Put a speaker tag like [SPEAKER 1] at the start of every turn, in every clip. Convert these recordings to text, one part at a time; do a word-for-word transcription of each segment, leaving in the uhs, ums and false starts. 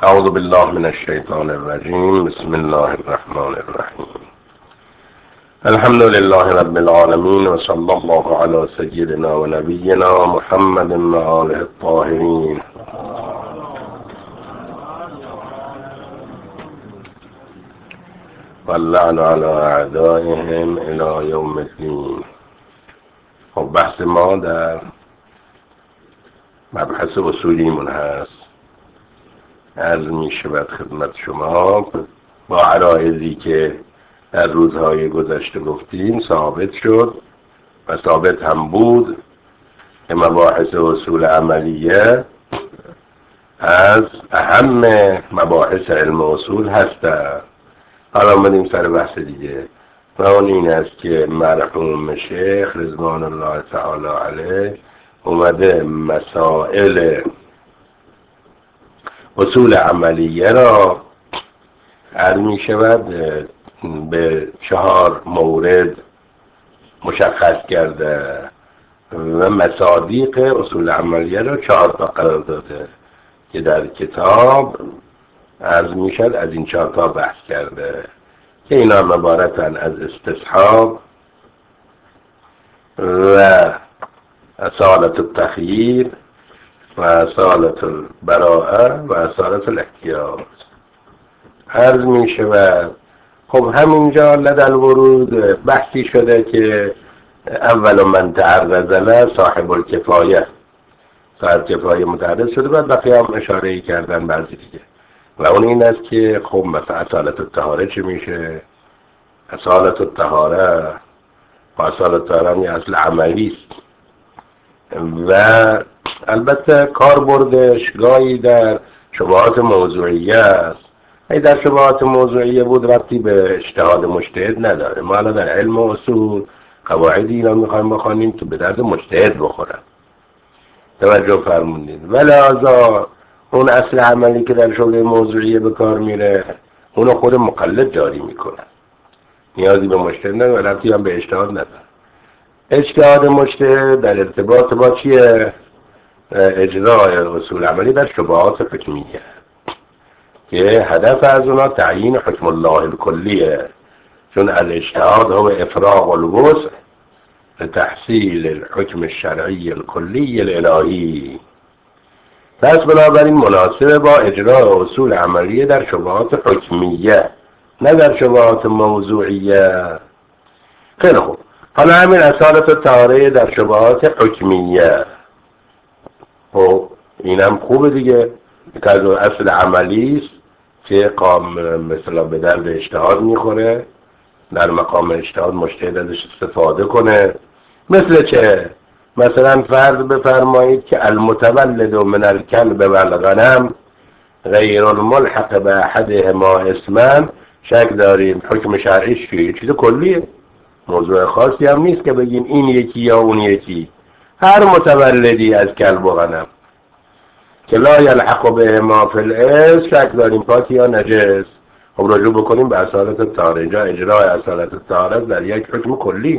[SPEAKER 1] اعوذ بالله من الشیطان الرجیم. بسم الله الرحمن الرحیم. الحمد لله رب العالمین و صلی الله علی سیدنا و نبینا محمد و آله الطاهرین. واللعن علی اعدائهم الی یوم الدین. خب بحث ما در مبحث اصولیمون هست. عرض می شود خدمت شما با عرایضی که در روزهای گذشته گفتیم ثابت شد و ثابت هم بود که مباحث اصول عملیه از اهم مباحث علم اصول هستند. حالا بریم سر بحث دیگه و اون این است که مرحوم شیخ رضوان الله تعالی علیه اومده مسائل اصول عملیه را عرض می شود به چهار مورد مشخص کرده و مصادیق اصول عملیه را چهار تا قرار داده که در کتاب عرض می شود از این چهار تا بحث کرده که اینا عبارتن از استصحاب و اصالت التخییر و اصالت البراءه و اصالت الاحتیاط. عرض می شود خب همینجا لدى الورود بحثی شده که اول من تعرض له صاحب الکفایه صاحب کفایه متعرض شده بعد بقیه هم اشاره کردن بعضی دیگه و اون این است که خب مثلا اصالت الطهاره چی میشه؟ اصالت الطهاره و اصالت الطهاره یه اصل عملی است و البته کار بردش گاهی در شبهات موضوعیه است. ای در شبهات موضوعیه بود ربطی به اجتهاد مجتهد نداره. ما الان در علم و اصول قواعدی اینا میخوایم بخوانیم تو به درد مجتهد بخورن. توجه فرمودید. ولذا اون اصل عملی که در شبهه موضوعیه به کار میره اونو خود مقلد جاری میکنه. نیازی به مجتهد نداره، ربطی هم به اجتهاد نداره. اجتهاد مجتهد در ارتباط با چیه؟ اجرای اصول عملی در شبهات حکمیه که هدف از اونا تعیین حکم الله الکلیه، چون الاجتهاد هو افراغ الوسع لتحصیل الحکم الشرعی الکلی الالهی. پس بنابراین مناسبه با اجرای اصول عملیه در شبهات حکمیه نه در شبهات موضوعیه. خیلی خوب، حالا همین اصالت الطهاره در شبهات حکمیه خب اینم خوبه دیگه که از اصل عملی است که قام مثلا به درد اجتهاد میخوره، در مقام اجتهاد مجتهد ازش استفاده کنه. مثل چه؟ مثلا فرض بفرمایید که المتولد من الکلب و الغنم غیر الملحق به احدهما اسما، شک داریم حکم شرعیش چیه؟ چیز کلیه، موضوع خاصی هم نیست که بگیم این یکی یا اون یکی. هر متولدی از کلب و غنم که لا یلحق به ما فی الارث، شک داریم پاک یا نجس. خب رجوع بکنیم به اصالت الطهاره. اینجا اجرای اصالت الطهاره در یک حکم کلی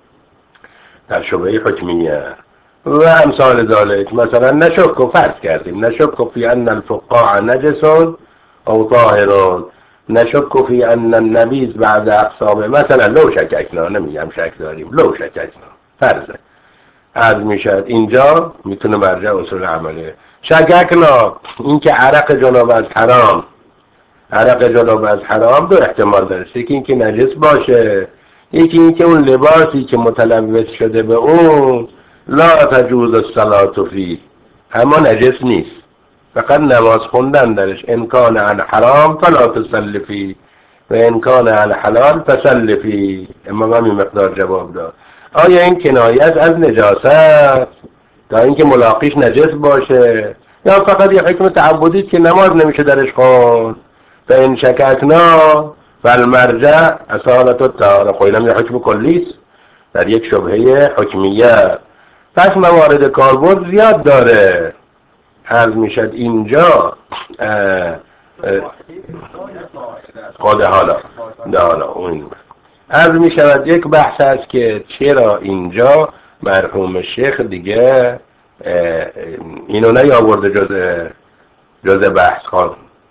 [SPEAKER 1] در شبهه حکمیه و امثال ذالک. مثلا نشک و فرض کردیم نشک فی ان الفقاع نجسون او طاهرون، نشک فی ان النبیذ بعد اقسامه. مثلا لو شککنا، نمیگم شک داریم، لو شککنا فرضه عرض میشد اینجا میتونه مرجع اصول عمله. شککنا این که عرق جناب از حرام، عرق جناب از حرام دو احتمال داره، یکی این که نجس باشه، یکی این که اون لباسی که متلبس شده به اون لا تجوز الصلاة فیه، اما نجس نیست، فقط نماز خوندن درش. ان کان عن حرام فلا تصلی فیه و ان کان عن حلال فصلی فیه. امام همین مقدار جواب داد. آیا این کنایه از نجاست تا اینکه ملاقیش نجس باشه یا فقط یه حکم تعبدی که نماز نمیشه درش خوند؟ فان شککنا فالمرجع اصالت الطهاره. خب اینم یه حکم کلی است در یک شبهه حکمیه. پس موارد کاربرد زیاد داره. عرض میشد اینجا خود حالا نه حالا اون عرض می شود یک بحث است که چرا اینجا مرحوم شیخ دیگه اینو نیاورده جز جز بحث خان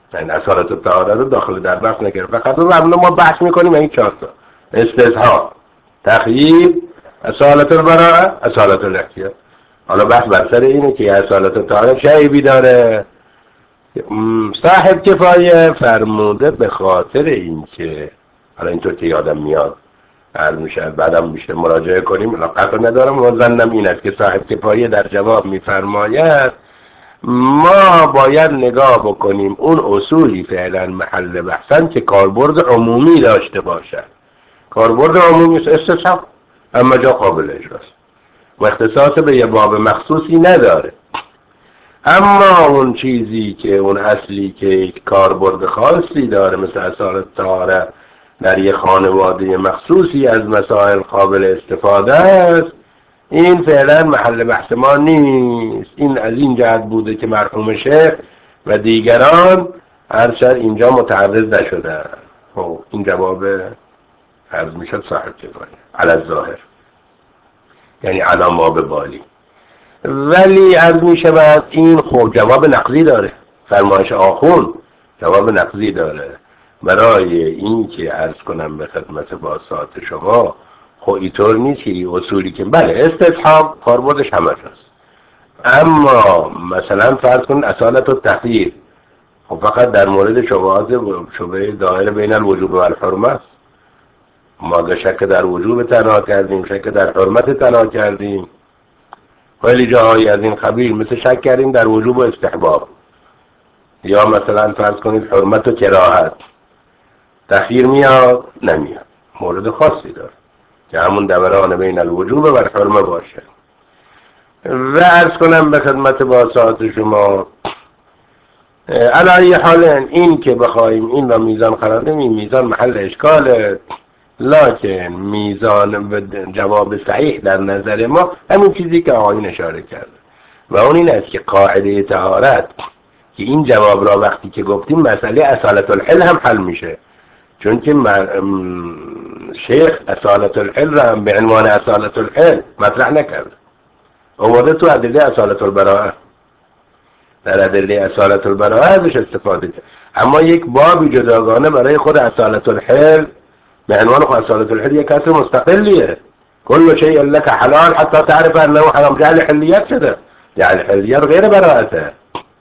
[SPEAKER 1] یعنی اصالت الطهاره رو داخل در بحث نکرده، فقط رو ما بحث میکنیم این چهار تا: استصحاب، تخییر، اصالت البراءه، اصالت الاحتیاط. حالا بحث بر سر اینه که اصالت الطهاره چه عیبی داره؟ صاحب کفایه فرموده به خاطر اینکه، حالا اینطور که یادم میاد عرض میشه بعدم میشه مراجعه کنیم، حالا قطع ندارم، مظنم این است که صاحب کفایه در جواب میفرماید ما باید نگاه بکنیم اون اصولی فعلا محل بحثن که کاربرد عمومی داشته باشد. کاربرد عمومی استصحاب، اما جا قابل اجراست و اختصاص به یه باب مخصوصی نداره. اما اون چیزی که اون اصلی که یک کاربرد خاصی داره، مثل اصالت الطهاره در یه خانواده مخصوصی از مسائل قابل استفاده است، این فعلا محل بحث ما نیست. این از این جهت بوده که مرحوم شیخ و دیگران هرچند اینجا متعرض نشده. خب این جواب عرض میشد صاحب کفایه علی الظاهر، یعنی علی ما به بالی. ولی عرض میشود این خب جواب نقضی داره، فرمایش آخون جواب نقضی داره. برای این که عرض کنم به خدمت باسات شما، خب اینطور نیست که اصولی که بله استصحاب کاربردش همه هست، اما مثلا فرض کن اصالت التخییر، خب فقط در مورد شبهات شبهه دائره بین الوجوب و الحرمه است. ما اگر شک در وجوب تنها کردیم، شک در حرمت تنها کردیم، خیلی جاهایی از این قبیل، مثل شک کردیم در وجوب و استحباب، یا مثلا فرض کنید حرمت و کراهت، تخییر میاد نمیاد، مورد خاصی داره که همون دوران بین الوجوب و الحرمه باشه. و عرض کنم به خدمت باسات شما علی حال این که بخوایم این را میزان قرار بدیم، این میزان محل اشکاله، لکن میزان جواب صحیح در نظر ما همین چیزی که آقایون اشاره کرده و اون این است که قاعده طهارت، که این جواب را وقتی که گفتیم مسئله اصالت الحل هم حل میشه، چون که شیخ اصالت الحل را هم به عنوان اصالت الحل مطرح نکرد، اومده تو ادله اصالت البراءه، در ادله اصالت البراءه ازش استفاده کرد، اما یک بابی جداگانه برای خود اصالت الحل به عنوان خود اصالت الحل یک اصل مستقلیه. کل شیء لك حلال حتی تعرف انه حرام، جعل حلیت شده، جعل حلیت غیر براءته،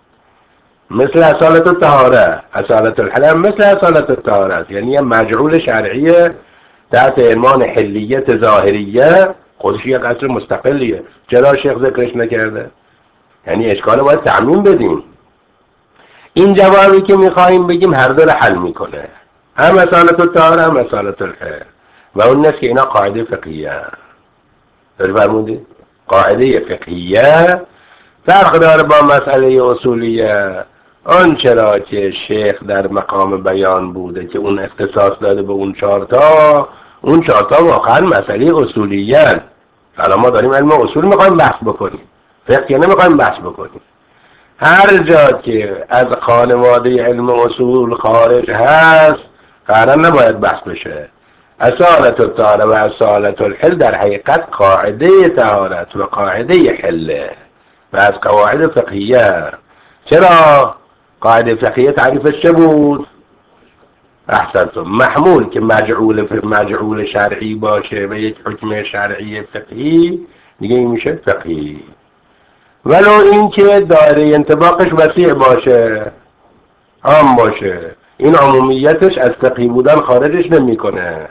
[SPEAKER 1] مثل اصالت الطهاره، اصالت الحل مثل اصالت الطهاره، یعنی مجعول شرعیه تحت عنوان حلیت ظاهریه، خودش یک اصل مستقلیه. چرا شیخ ذکرش نکرده؟ یعنی اشکال باید تعمیم بدیم. این جوابی که میخواییم بگیم هر دو را حل میکنه، هم اصالت الطهاره هم اصالت الحل، و اون است که اینا قاعده فقهیه. داری فرمودید؟ قاعده فقهیه فرق داره با مسئله اصولیه. آن چرا که شیخ در مقام بیان بوده که اون اختصاص داده به اون چارتا، اون چارتا واقعا مسئله اصولیه. حالا ما داریم علم اصول میخوایم بحث بکنیم، فقه نمیخوایم بحث بکنیم. هر جا که از خانواده علم اصول خارج هست قرار نباید بحث بشه. اصالت الطهاره و اصالت الحل در حقیقت قاعده طهارت و قاعده حله و از قواعد فقهیه. چرا؟ قاعده فقهیه تعریفش چه بود؟ احسنتم، محمول که مجعول مجعول شرعی باشه و یک حکم شرعی فقهی دیگه این میشه فقهی، ولو این که دایره انطباقش وسیع باشه، عام باشه، این عمومیتش از فقهی بودن خارجش نمیکنه.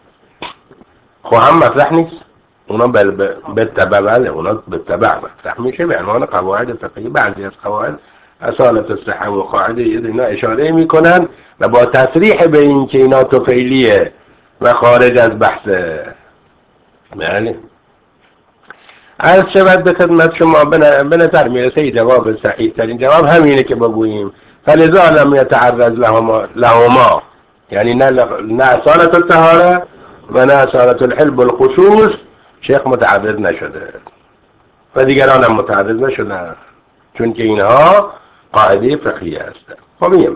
[SPEAKER 1] خب هم مطرح نیست، اونا به تبع بله اونا به تبع مطرح میشه به عنوان قواعد فقهی. بعضی از قواعد اصالت الصحه و قاعده اینا اشاره میکنن و با تصریح به این که اینا طفیلیه و خارج از بحثه. بله عرض شود به خدمت شما به نظر میرسه جواب صحیح ترین جواب همینه که بگوییم فلذا لم يتعرض لهما لهما، یعنی نه نه اصالت الطهاره و نه اصالت الحل بالخصوص شیخ متعرض نشده و دیگران هم متعرض نشدن، چون که اینها قاعده فقهی هستند. خب این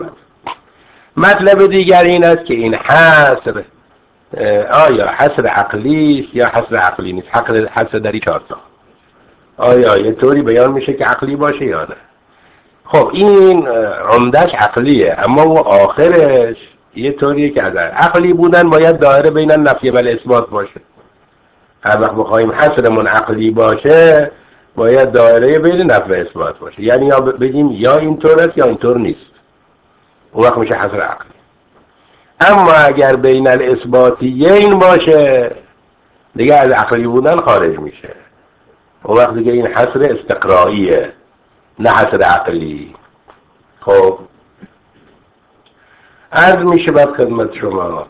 [SPEAKER 1] مطلب دیگر این است که این حصر آیا حصر عقلی است یا حصر عقلی نیست؟ حصر در این چهار تا آیا یه طوری بیان میشه که عقلی باشه یا نه؟ خب این عمدهش عقلیه، اما او آخرش یه طوریه که از عقلی بودن باید دایره بین نفی و اثبات باشه. هر وقت بخوایم حصرمون عقلی باشه باید دایره بین نفی و اثبات باشه، یعنی یا بگیم یا اینطور است یا اینطور نیست، اون وقت میشه حصر عقلی. اما اگر بین الاثباتیین باشه دیگه از عقلی بودن خارج میشه، اون وقت دیگه این حصر استقرائیه نه حصر عقلی. خب عرض میشه بعد خدمت شما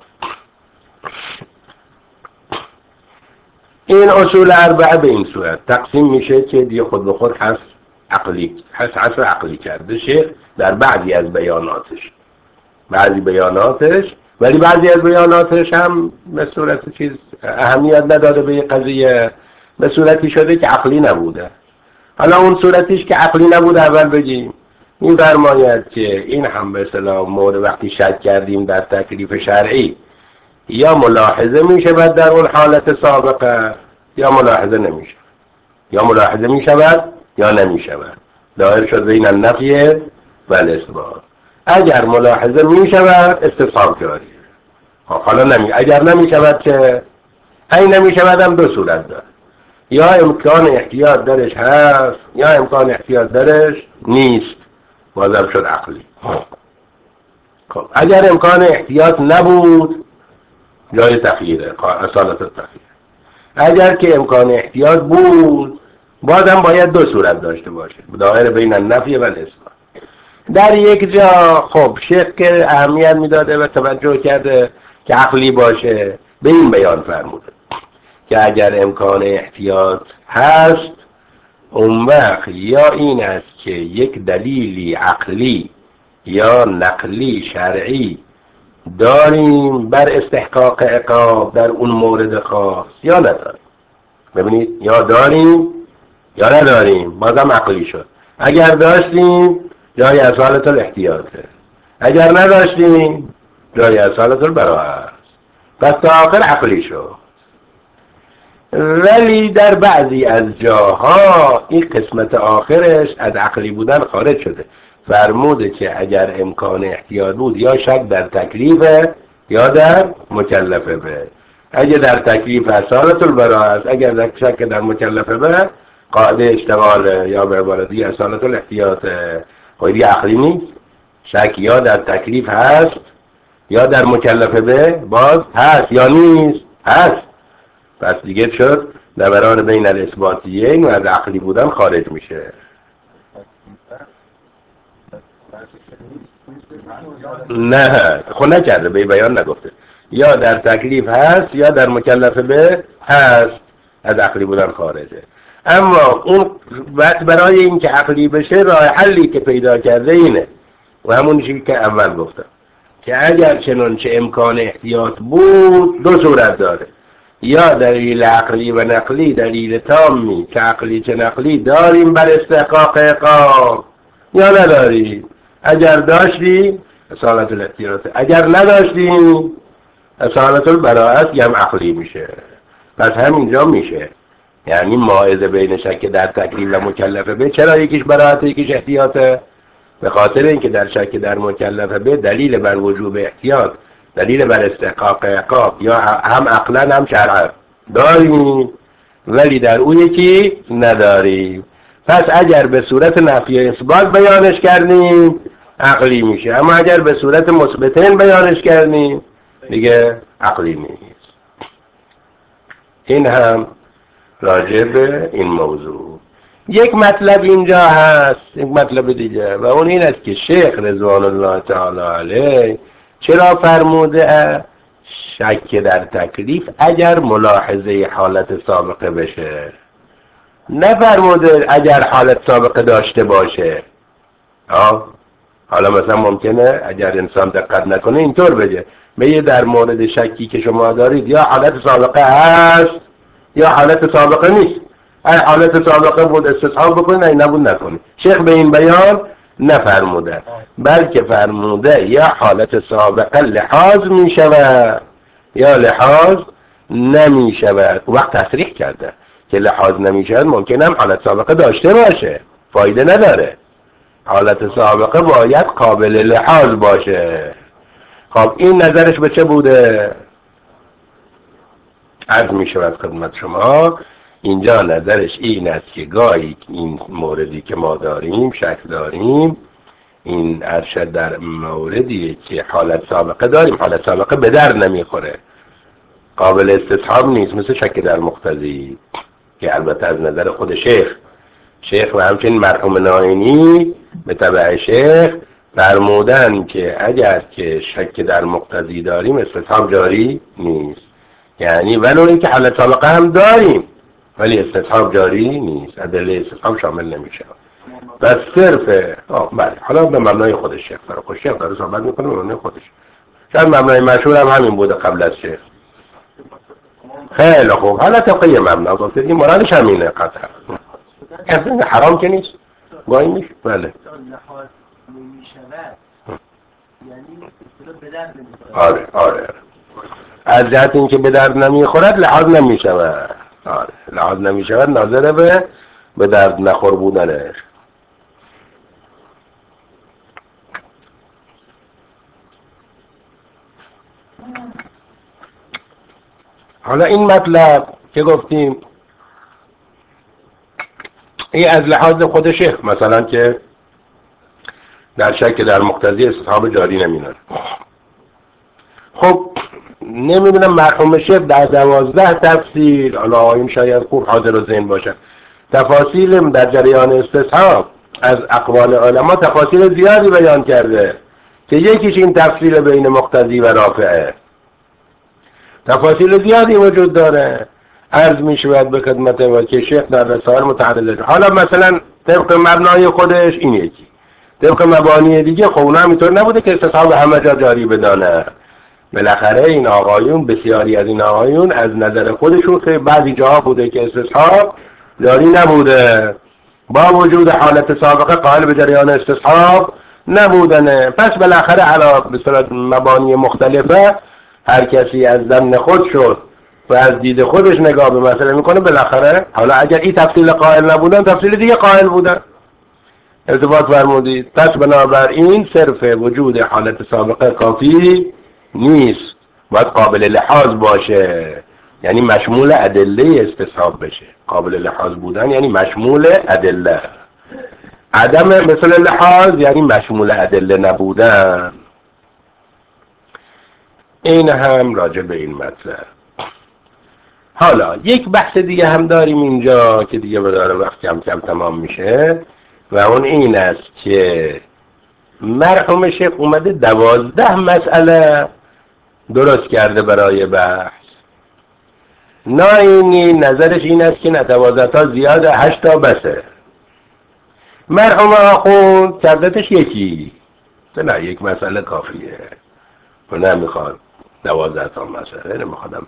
[SPEAKER 1] این اصول اربعه به این صورت تقسیم میشه که دیگه خود به خود حصر عقلی حصر, حصر عقلی کرده شیخ در بعضی از بیاناتش، بعضی بیاناتش ولی بعضی از بیاناتش هم به صورت چیز اهمیت نداده به قضیه، به صورتی شده که عقلی نبوده. حالا اون صورتیش که عقلی نبوده اول بگیم. این فرماید که این هم به اصطلاح مورد وقتی شک کردیم در تکلیف شرعی یا ملاحظه میشه بعد در اون حالت سابقه یا ملاحظه نمیشه، یا ملاحظه میشود یا نمیشود، دایر شد بین النفی و الاثبات. اگر ملاحظه میشود استصحاب جاری، حالا نمی اگر نمیشود که این نمیشود هم دو صورت داره، یا امکان احتیاط درش هست یا امکان احتیاط درش نیست، بازم شد عقلی. خب اگر امکان احتیاط نبود جای تخییره، اصالت تخییر. اگر که امکان احتیاط بود بازم باید دو صورت داشته باشه، دایره بین النفی و الاثبات. در یک جا خب شیخ که اهمیت میداده و توجه کرده که عقلی باشه به این بیان فرموده که اگر امکان احتیاط هست اون وقت یا این است که یک دلیلی عقلی یا نقلی شرعی داریم بر استحقاق عقاب در اون مورد خاص یا نداریم. ببینید یا داریم یا نداریم، بازم عقلی شد. اگر داشتیم جای اصالت الاحتیاطه، اگر نداشتیم جای اصالت البراءه است، پس تا آخر عقلی شد. ولی در بعضی از جاها این قسمت آخرش از عقلی بودن خارج شده، فرموده که اگر امکان احتیاط بود یا شک در تکلیفه یا در مکلفه به. اگر در تکلیف اصالت البراءه است، اگر در شک در مکلفه به قاعده اشتغاله یا به عبارتی اصالت الاحتیاط. خیلی عقلی نیست، شک یا در تکلیف هست یا در مکلفه به باز هست یا نیست هست، پس دیگه شد دوران بین الاثباتیین و از عقلی بودن خارج میشه. نه خود نکرده، به بیان نگفته یا در تکلیف هست یا در مکلفه به هست، از عقلی بودن خارجه. اما اون وقت برای این که عقلی بشه راه حلی که پیدا کرده اینه و همون چیزی که اول گفتم که اگر چنانچه امکان احتیاط بود دو صورت داره، یا دلیل عقلی و نقلی دلیل تامی که عقلی چه نقلی داریم بر استحقاق عقاب یا نداریم. اگر داشتیم اصالت الاحتیاطه، اگر نداشتیم اصالت البراءه است یا هم عقلی میشه. پس همینجا میشه یعنی ماعظه بین شک در تکلیف و مکلفه به چرا یکیش براءت یکیش احتیاطه؟ به خاطر اینکه در شک در مکلفه به دلیل بر وجوب احتیاط، دلیل بر استحقاق عقاب یا هم عقلا هم شرعا داریم ولی در اون یکی نداریم. پس اگر به صورت نفی اثبات بیانش کردیم عقلی میشه، اما اگر به صورت مثبتین بیانش کردیم دیگه عقلی نیست. این هم راجع به این موضوع. یک مطلب اینجا هست، یک مطلب دیگه و اون این است که شیخ رضوان الله تعالی علیه چرا فرموده شک در تکلیف اگر ملاحظه حالت سابقه بشه، نفرموده اگر حالت سابقه داشته باشه. آه حالا مثلا ممکنه اگر انسان دقت نکنه اینطور بگه بگه در مورد شکی که شما دارید یا حالت سابقه هست یا حالت سابقه نیست، ای حالت سابقه بود استصحاب بکنید، ای نبود نکنید. شیخ به این بیان نفرموده بلکه فرموده یا حالت سابقه لحاظ می شود یا لحاظ نمی شود. وقت تصریح کرده که لحاظ نمی شود ممکنه هم حالت سابقه داشته باشه، فایده نداره. حالت سابقه باید قابل لحاظ باشه. خب این نظرش به چه بوده؟ عرض می شود خدمت شما اینجا نظرش این است که گاهی این موردی که ما داریم شک داریم، این ارشد در موردیه که حالت سابقه داریم، حالت سابقه به در نمیخوره، قابل استصحاب نیست، مثل شک در مقتضی که البته از نظر خود شیخ شیخ و همچنین مرحوم ناینی به تبع شیخ فرمودن که اگر که شک در مقتضی داریم استصحاب جاری نیست، یعنی ولو اینکه حالت سابقه هم داریم ولی استصحاب جاری نیست، ادله استصحاب شامل نمیشه. بس صرف بله حالا به مبنای خودش شیخ داره، خود شیخ داره صحبت میکنه به مبنای خودش، شاید مبنای مشهور هم همین بوده قبل از شیخ. خیلی خوب، حالا طبقه یه مبنا گفتید این مرادش همینه قطعا، اصلا حرام که نیست گاهی میشه. بله آره آره از جهت اینکه به درد نمیخورد لحاظ نمیشود، آره لحاظ نمیشود ناظر به به درد نخور بودنش. حالا این مطلب که گفتیم این از لحاظ خود شیخ مثلا که در شک در مقتضی استصحاب جاری نمینه. خب نمیدونم مرحوم شیخ در دوازده تفصیل، حالا این شاید خوب حاضر و ذهن باشه، تفاصیل در جریان استصحاب از اقوال علما تفاصیل زیادی بیان کرده که یکیش این تفصیل بین مقتضی و رافعه، تفاصیل زیادی وجود داره. عرض می شود به خدمت ما که شیخ در رسائل متعدد، حالا مثلا طبق مبنای خودش این یکی، طبق مبانی دیگه خب اونها اینطور نبوده که استصحاب همه جا جاری بدانه. بالاخره این آقایون، بسیاری از این آقایون از نظر خودشون که بعضی جاها بوده که استصحاب جاری نبوده، با وجود حالت سابقه قائل به جریان استصحاب نبودنه. پس بالاخره علا به صورت مبانی مختلفه هر کسی از ضمن خود شد و از دید خودش نگاه به مسئله میکنه، بالاخره حالا اگر این تفصیل قائل نبودن تفصیل دیگه قائل بودن. ارتباط فرمودید. پس بنابراین صرف وجود حالت سابقه کافی نیست، باید قابل لحاظ باشه، یعنی مشمول ادله استصحاب بشه. قابل لحاظ بودن یعنی مشمول ادله، عدم مثل لحاظ یعنی مشمول ادله نبودن. این هم راجع به این مطلب. حالا یک بحث دیگه هم داریم اینجا که دیگه بداره وقت کم کم تمام میشه و اون این است که مرحوم شیخ اومده دوازده مسئله درست کرده برای بحث. ناینی نظرش این است که نه دوازده تا زیاده، هشت تا بسه. مرحوم آخوند کردتش یکی، نه یک مسئله کافیه و نمیخواد دوازده تا مسئله نمیخوادم.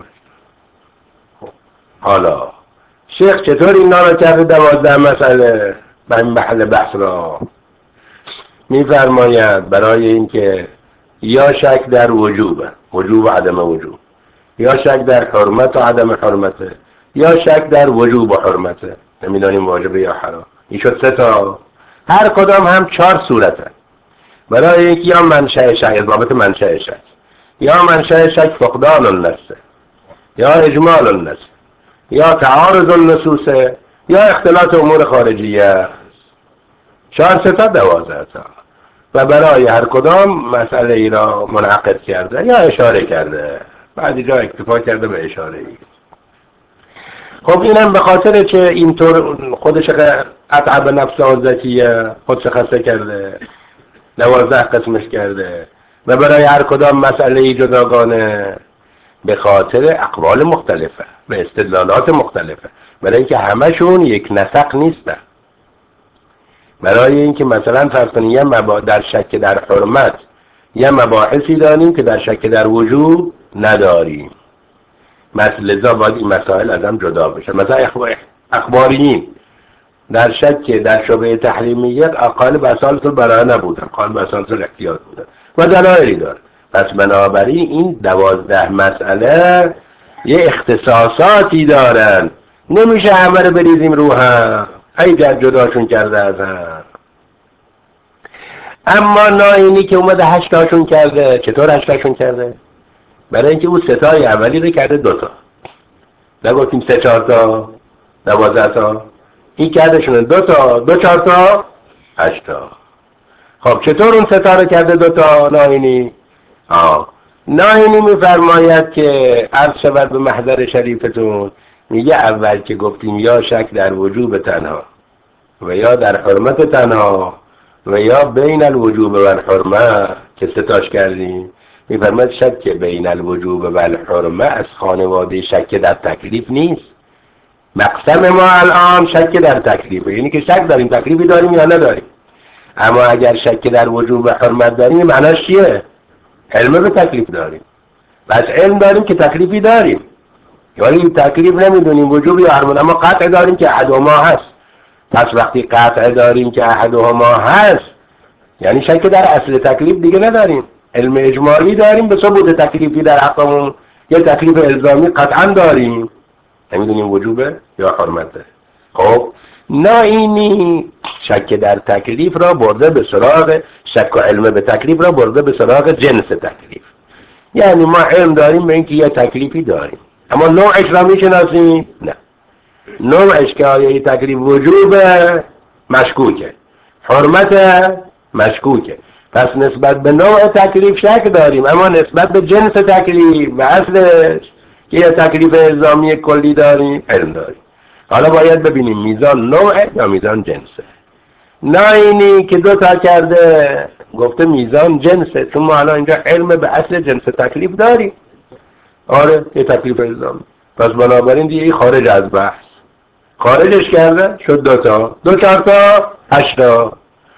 [SPEAKER 1] حالا شیخ چطور اینا رو کرده دوازده مسئله به این محل بحث را؟ میفرماید برای اینکه یا شک در وجوب وجوب و عدم وجوب، یا شک در حرمت و عدم حرمته، یا شک در وجوب و حرمته، نمیدانیم واجبه یا حرام. این شد سه تا، هر کدام هم چهار صورته. برای اینکه یا منشأ شک، بابت منشأ شک، یا منشأ شک فقدان النص، یا اجمال النص، یا تعارض النصوص، یا اختلاط امور خارجیه. چهار سه تا دوازده تا و برای هر کدام مسئله ای را منعقد کرده یا اشاره کرده، بعضی جا اکتفا کرده به اشاره ای. خب اینم به خاطر چه اینطور خودش قطع به نفس آزتیه خودش خسته کرده، دوازده قسمش کرده و برای هر کدام مسئله ای جداگانه به خاطر اقوال مختلفه و استدلالات مختلفه، برای اینکه همشون یک نسق نیستن. برای اینکه مثلا فرض کنیم در شک در حرمت یه مباحثی داریم که در شک در وجوب نداریم، مثل لذا باید این مسائل از هم جدا بشه. مثلا اخباریین در شک در شبه تحریمیت قائل به اصالت البراءه نبودن، قائل به اصالت الاحتیاط بودن و دلایلی داره. پس بنابراین این دوازده مسئله یه اختصاصاتی دارن، نمیشه همه رو بریزیم رو هم، ای جد جداشون کرده از هم. اما ناینی که اومده هشتاشون کرده، چطور هشتاشون کرده؟ برای اینکه اون ستای اولی رو کرده دوتا، نگفتیم سه چهار تا دوازده تا، این کرده شونه دو تا، دو چهار تا هشتا. خب چطور اون ستا رو کرده دوتا ناینی؟ آه ناینی میفرماید که عرض شود به محضر شریفتون، میگه اول که گفتیم یا شک در وجوب تنها و یا در حرمت تنها و یا بین الوجوب و الحرمه که ستاش کردیم، میفرماید شک بین الوجوب و الحرمه از خانواده شک در تکلیف نیست. مقسم ما الان شک در تکلیفه، یعنی که شک داریم تکلیفی داریم یا نداریم. اما اگر شک در وجوب و حرمت داریم معناش چیه؟ علم به تکلیف داریم. بس علم داریم که تکلیفی داریم، یعنی تکلیف نمیدونیم وجوب یا حرمت، اما قطع داریم که احدهما هست. پس وقتی قطع داریم که احدهما هست یعنی شک در اصل تکلیف دیگه نداریم، علم اجمالی داریم به ثبوت تکلیفی در حقمون، یه تکلیف الزامی قطعا داریم، نمیدونیم وجوبه یا حرمته. خب ناینی شک در تکلیف را برده به سراغ شک و علم به تکلیف را برده به سراغ جنس تکلیف، یعنی ما علم داریم به اینکه یه تکلیفی داریم، اما نوعش را میشناسیم؟ نه. نوعش که آیا تکلیف وجوبه مشکوکه، حرمت مشکوکه، پس نسبت به نوع تکلیف شک داریم، اما نسبت به جنس تکلیف و اصلش که یه تکلیف الزامی کلی داریم علم داریم. حالا باید ببینیم میزان نوعه یا میزان جنسه. ناینی که دو تا کرده گفته میزان جنسه، چون ما الان اینجا علم به اصل جنس تکلیف داریم. آره یه تکلیف الزامی، پس بنابراین دیگه خارج از بحث، خارجش کرده شد دو تا، دو چهار تا هشتا.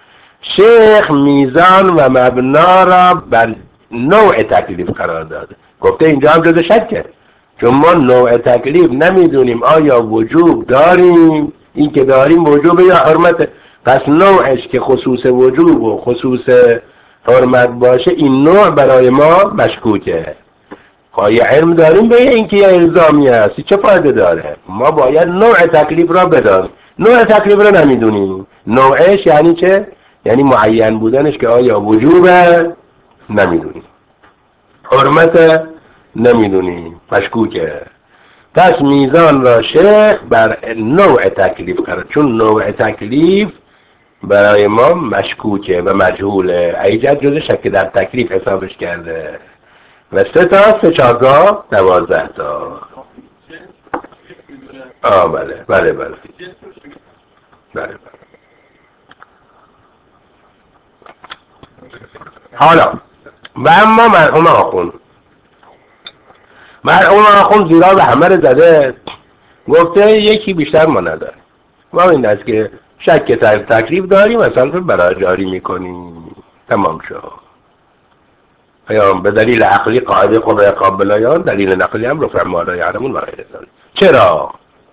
[SPEAKER 1] شیخ میزان و مبنا را بر نوع تکلیف قرار داده، گفته اینجا هم جز شکه، چون ما نوع تکلیف نمیدونیم آیا وجوب داریم، این که داریم وجوب یا حرمت، پس نوعش که خصوص وجوب و خصوص حرمت باشه این نوع برای ما مشکوکه. خواهی علم داریم به این که یه الزامی هستی چه فایده داره؟ ما باید نوع تکلیف را بدانیم، نوع تکلیف را نمیدونیم. نوعش یعنی چه؟ یعنی معین بودنش که آیا وجوبه نمیدونیم، حرمت نمیدونیم، مشکوکه. پس میزان را شیخ بر نوع تکلیف قرار، چون نوع تکلیف برای ما مشکوکه و مجهوله، ایجاد جز شک در تکلیف حسابش کرده و سه تا سه چهار تا دوازده تا. آه بله بله بله بله بله. حالا و اما مرحوم آخوند، مرحوم آخوند زیرا به همه رو زده، گفته یکی بیشتر ما نداره، ما این است که شک در تکلیف داریم اصلا تو برای جاری میکنیم، تمام شد. پیام به دلیل عقلی قاعده قوه قابلیان، دلیل نقلی هم رفع ما را یعلمون و غیره. چرا؟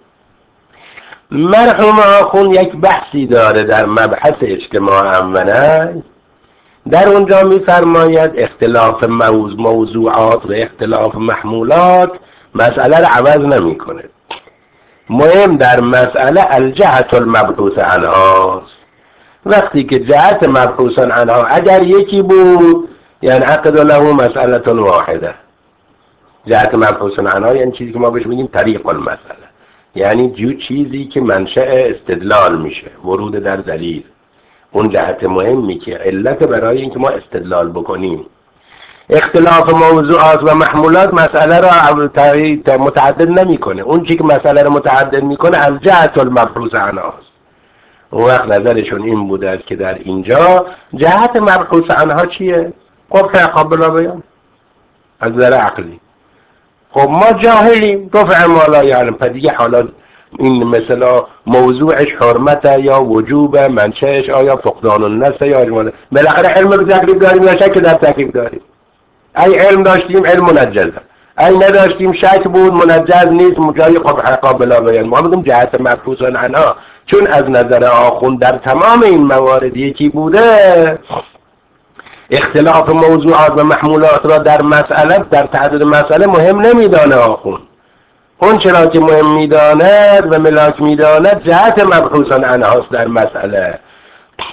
[SPEAKER 1] مرحوم آخوند یک بحثی داره در مبحث اجتماع امونه، در اونجا میفرماید اختلاف موضوع موضوعات و اختلاف محمولات مسئله را عوض نمی کنه، مهم در مسئله الجهت المبحوث عنهاست. وقتی که جهت مبحوث عنها اگر یکی بود یعنی عقد له مسئله واحده، جهت مبحوث عنها یعنی چیزی که ما بهش میگیم طریق المسئله، یعنی جو چیزی که منشأ استدلال میشه، ورود در دلیل، اون جهت مهمی که علت برای اینکه ما استدلال بکنیم. اختلاف موضوعات و محمولات مسئله را متعدد نمیکنه، اون چیزی که مسئله را متعدد میکنه از جهت المبحوث عنهاست. اون وقت نظرشون این بوده که در اینجا جهت مبحوث عنها چیه؟ قبح قابل بیان از نظر عقلی. خب ما جاهلیم، رفع ما لا یعلم، پس دیگه حالا این مثلا موضوعش حرمت یا وجوب، منشأش آیا فقدان النفس یا اجماله، بالاخره علم به تکلیف داریم یا شک در تکلیف داریم؟ ای علم داشتیم علم منجزه، ای نداشتیم شک بود منجز نیست، مجای قبح قابل بیان. ما میگیم جهت مبحوث عنها، چون از نظر آخوند در تمام این موارد یکی بوده، اختلاف موضوعات و محمولات را در مسئله در تعدد مسئله مهم نمیدانه آخوند. اون چرا که مهم میداند و ملاک میداند جهت مبحوث عنهاست در مسئله.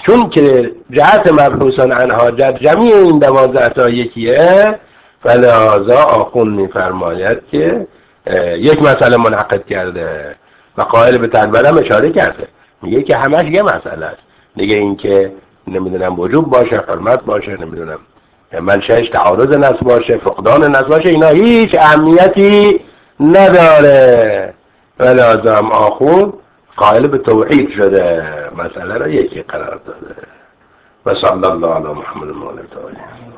[SPEAKER 1] چون که جهت مبحوثان عن حاجت جمعی این دوازده تا یکیه، فلهذا آخوند میفرماید که یک مسئله منعقد کرده و قائل به تدبرم اشاره کرده، میگه که همش یه مسئله است دیگه، این که نمیدونم وجوب باشه، حرمت باشه، نمیدونم منشأش تعارض نص باشه، فقدان نص باشه، اینا هیچ اهمیتی نداره. ولازم هم آخوند قائل به توحید شده، مسئله را یکی قرار داده. و صلی الله علی محمد و آله.